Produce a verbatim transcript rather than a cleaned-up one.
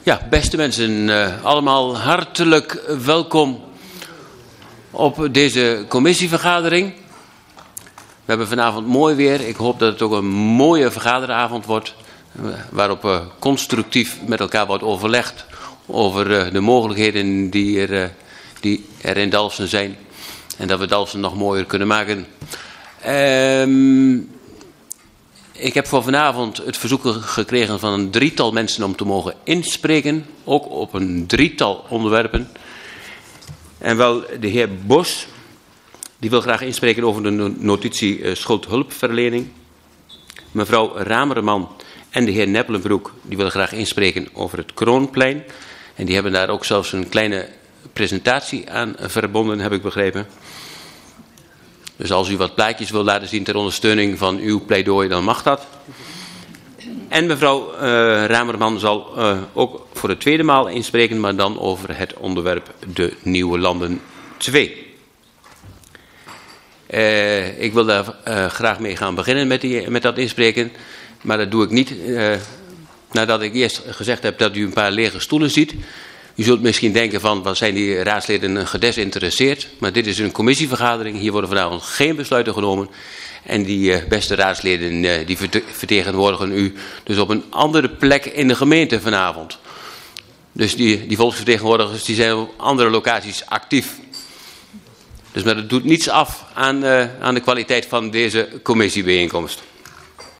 Ja, beste mensen, uh, allemaal hartelijk welkom op deze commissievergadering. We hebben vanavond mooi weer. Ik hoop dat het ook een mooie vergaderavond wordt, uh, waarop uh, constructief met elkaar wordt overlegd over uh, de mogelijkheden die er, uh, die er in Dalfsen zijn. En dat we Dalfsen nog mooier kunnen maken. Uh, Ik heb voor vanavond het verzoek gekregen van een drietal mensen om te mogen inspreken. Ook op een drietal onderwerpen. En wel de heer Bos. Die wil graag inspreken over de notitie uh, schuldhulpverlening. Mevrouw Ramerman en de heer Neppelenbroek. Die willen graag inspreken over het Kroonplein. En die hebben daar ook zelfs een kleine presentatie aan verbonden, heb ik begrepen. Dus als u wat plaatjes wil laten zien ter ondersteuning van uw pleidooi, dan mag dat. En mevrouw uh, Ramerman zal uh, ook voor de tweede maal inspreken, maar dan over het onderwerp de Nieuwe Landen twee. Uh, ik wil daar uh, graag mee gaan beginnen met, die, met dat inspreken, maar dat doe ik niet uh, nadat ik eerst gezegd heb dat u een paar lege stoelen ziet. U zult misschien denken van, wat zijn die raadsleden gedesinteresseerd? Maar dit is een commissievergadering. Hier worden vanavond geen besluiten genomen. En die uh, beste raadsleden uh, die vertegenwoordigen u dus op een andere plek in de gemeente vanavond. Dus die, die volksvertegenwoordigers die zijn op andere locaties actief. Dus maar dat doet niets af aan, uh, aan de kwaliteit van deze commissiebijeenkomst.